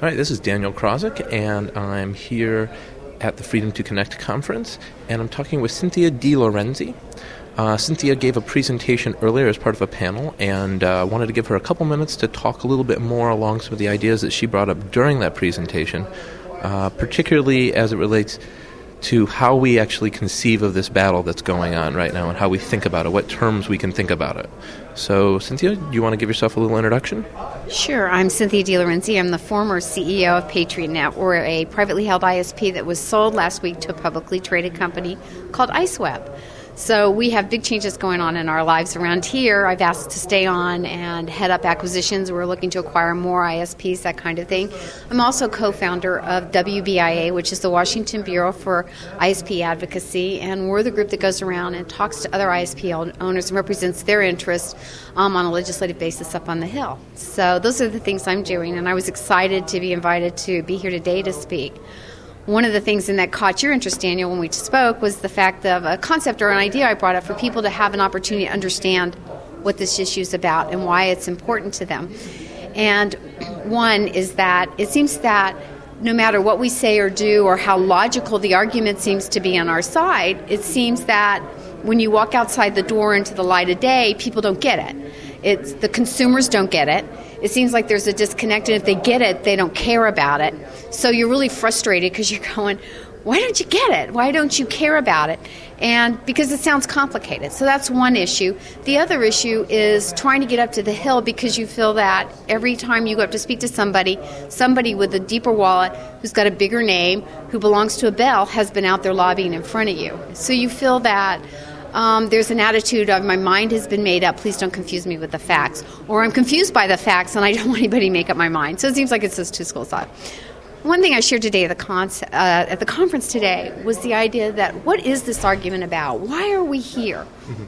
All right, this is Daniel Krozik, and I'm here at the Freedom to Connect conference, and I'm talking with Cynthia DiLorenzi. Cynthia gave a presentation earlier as part of a panel, and wanted to give her a couple minutes to talk a little bit more along some of the ideas that she brought up during that presentation, particularly as it relates to how we actually conceive of this battle that's going on right now and how we think about it, what terms we can think about it. So, Cynthia, do you want to give yourself a little introduction? Sure. I'm Cynthia DiLorenzi. I'm the former CEO of PatriotNet. We're a privately held ISP that was sold last week to a publicly traded company called IceWeb. So we have big changes going on in our lives around here. I've asked to stay on and head up acquisitions. We're looking to acquire more ISPs, that kind of thing. I'm also co-founder of WBIA, which is the Washington Bureau for ISP Advocacy, and we're the group that goes around and talks to other ISP owners and represents their interests on a legislative basis up on the Hill. So those are the things I'm doing, and I was excited to be invited to be here today to speak. One of the things that caught your interest, Daniel, when we spoke was the fact of a concept or an idea I brought up for people to have an opportunity to understand what this issue is about and why it's important to them. And one is that it seems that no matter what we say or do or how logical the argument seems to be on our side, it seems that when you walk outside the door into the light of day, people don't get it. The consumers don't get it. It seems like there's a disconnect, and if they get it, they don't care about it. So you're really frustrated because you're going, why don't you get it? Why don't you care about it? And because it sounds complicated. So that's one issue. The other issue is trying to get up to the Hill because you feel that every time you go up to speak to somebody with a deeper wallet, who's got a bigger name, who belongs to a bell, has been out there lobbying in front of you. So you feel that there's an attitude of my mind has been made up, please don't confuse me with the facts. Or I'm confused by the facts and I don't want anybody to make up my mind. So it seems like it's those two schools of thought. One thing I shared today at the conference today was the idea that what is this argument about? Why are we here? Mm-hmm.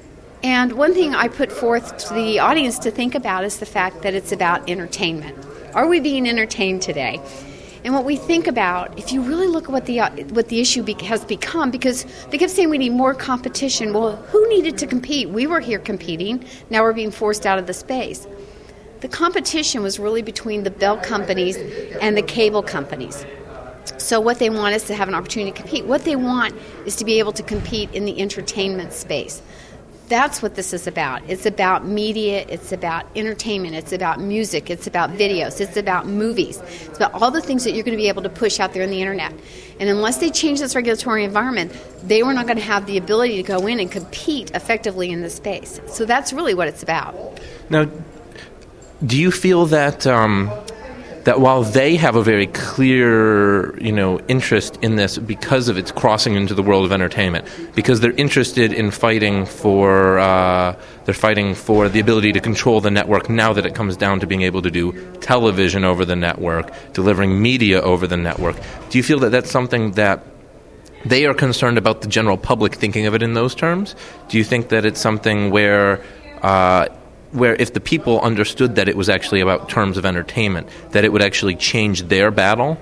And one thing I put forth to the audience to think about is the fact that it's about entertainment. Are we being entertained today? And what we think about, if you really look at what the issue has become, because they kept saying we need more competition. Well, who needed to compete? We were here competing. Now we're being forced out of the space. The competition was really between the bell companies and the cable companies. So what they want is to have an opportunity to compete. What they want is to be able to compete in the entertainment space. That's what this is about. It's about media, it's about entertainment, it's about music, it's about videos, it's about movies. It's about all the things that you're going to be able to push out there on the internet. And unless they change this regulatory environment, they were not going to have the ability to go in and compete effectively in this space. So that's really what it's about. Now, do you feel that that while they have a very clear, interest in this because of its crossing into the world of entertainment, because they're interested in fighting for the ability to control the network now that it comes down to being able to do television over the network, delivering media over the network. Do you feel that that's something that they are concerned about the general public thinking of it in those terms? Do you think that it's something where if the people understood that it was actually about terms of entertainment, that it would actually change their battle?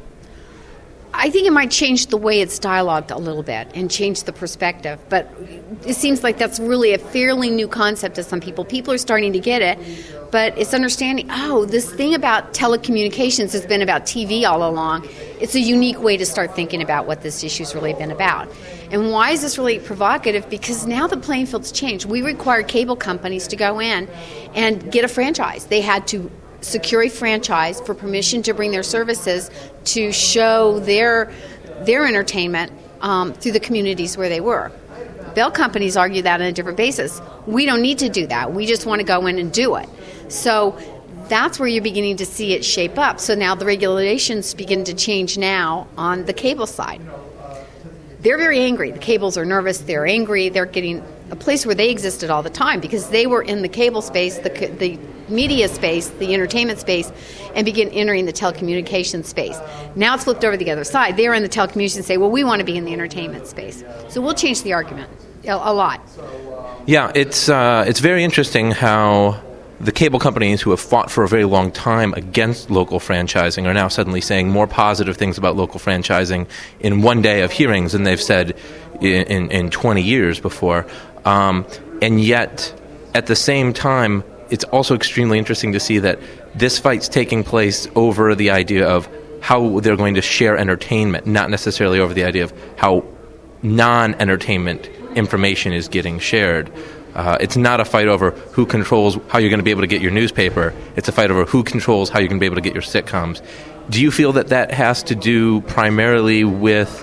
I think it might change the way it's dialogued a little bit and change the perspective. But it seems like that's really a fairly new concept to some people. People are starting to get it, but it's understanding, this thing about telecommunications has been about TV all along. It's a unique way to start thinking about what this issue's really been about. And why is this really provocative? Because now the playing field's changed. We require cable companies to go in and get a franchise. They had to secure a franchise for permission to bring their services to show their entertainment through the communities where they were. Bell companies argue that on a different basis. We don't need to do that. We just want to go in and do it. So that's where you're beginning to see it shape up. So now the regulations begin to change now on the cable side. They're very angry. The cables are nervous. They're angry. They're getting a place where they existed all the time because they were in the cable space, the media space, the entertainment space, and begin entering the telecommunications space. Now it's flipped over to the other side. They're in the telecommunications and say, well, we want to be in the entertainment space. So we'll change the argument a lot. Yeah, it's very interesting how the cable companies who have fought for a very long time against local franchising are now suddenly saying more positive things about local franchising in one day of hearings than they've said in 20 years before. And yet, at the same time, it's also extremely interesting to see that this fight's taking place over the idea of how they're going to share entertainment, not necessarily over the idea of how non-entertainment information is getting shared. It's not a fight over who controls how you're going to be able to get your newspaper. It's a fight over who controls how you're going to be able to get your sitcoms. Do you feel that that has to do primarily with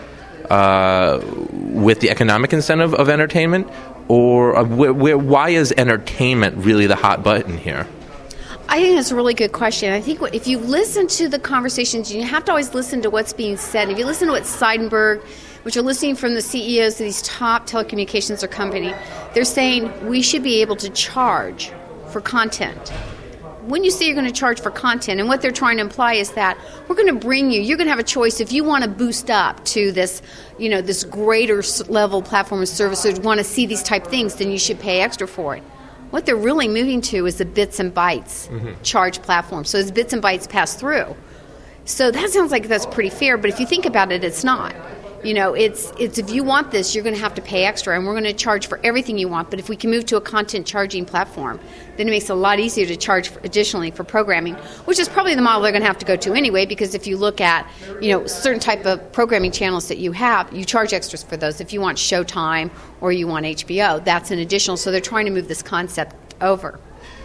the economic incentive of entertainment, or why is entertainment really the hot button here? I think that's a really good question. I think if you listen to the conversations, you have to always listen to what's being said. If you listen to what Seidenberg, which are listening from the CEOs of these top telecommunications or company, they're saying we should be able to charge for content. When you say you're going to charge for content, and what they're trying to imply is that we're going to bring you're going to have a choice. If you want to boost up to this, this greater level platform of service, or want to see these type things, then you should pay extra for it. What they're really moving to is the bits and bytes charge platform. So as bits and bytes pass through. So that sounds like that's pretty fair, but if you think about it, it's not. It's if you want this, you're going to have to pay extra, and we're going to charge for everything you want. But if we can move to a content charging platform, then it makes it a lot easier to charge additionally for programming, which is probably the model they're going to have to go to anyway, because if you look at, certain type of programming channels that you have, you charge extras for those. If you want Showtime or you want HBO, that's an additional. So they're trying to move this concept over.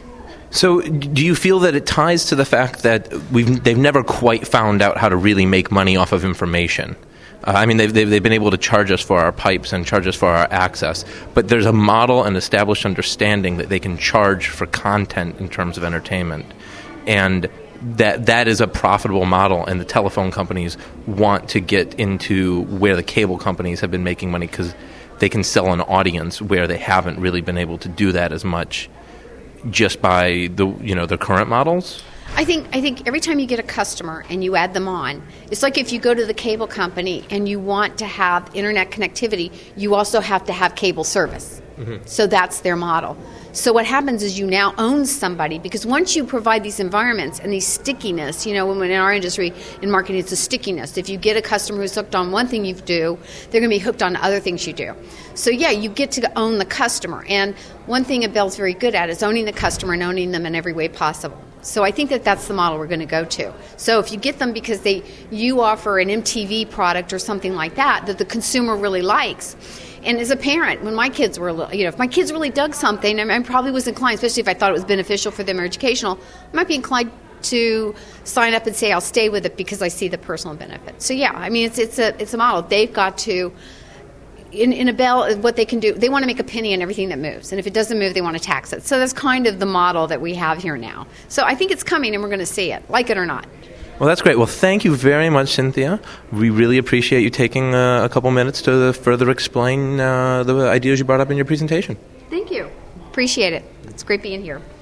So do you feel that it ties to the fact that they've never quite found out how to really make money off of information? They've been able to charge us for our pipes and charge us for our access, but there's a model and established understanding that they can charge for content in terms of entertainment, and that is a profitable model, and the telephone companies want to get into where the cable companies have been making money because they can sell an audience where they haven't really been able to do that as much just by the current models. I think every time you get a customer and you add them on, it's like if you go to the cable company and you want to have internet connectivity, you also have to have cable service. Mm-hmm. So that's their model. So what happens is you now own somebody, because once you provide these environments and these stickiness, when in our industry, in marketing, it's a stickiness. If you get a customer who's hooked on one thing you do, they're going to be hooked on other things you do. So you get to own the customer. And one thing that Bell's very good at is owning the customer and owning them in every way possible. So I think that that's the model we're going to go to. So if you get them because you offer an MTV product or something like that the consumer really likes. And as a parent, when my kids were little, if my kids really dug something, I probably was inclined, especially if I thought it was beneficial for them or educational, I might be inclined to sign up and say I'll stay with it because I see the personal benefit. So it's a model. They've got to, in a Bell, what they can do, they want to make a penny on everything that moves, and if it doesn't move, they want to tax it. So that's kind of the model that we have here now. So I think it's coming, and we're going to see it, like it or not. Well, that's great. Well, thank you very much, Cynthia. We really appreciate you taking a couple minutes to further explain the ideas you brought up in your presentation. Thank you. Appreciate it. It's great being here.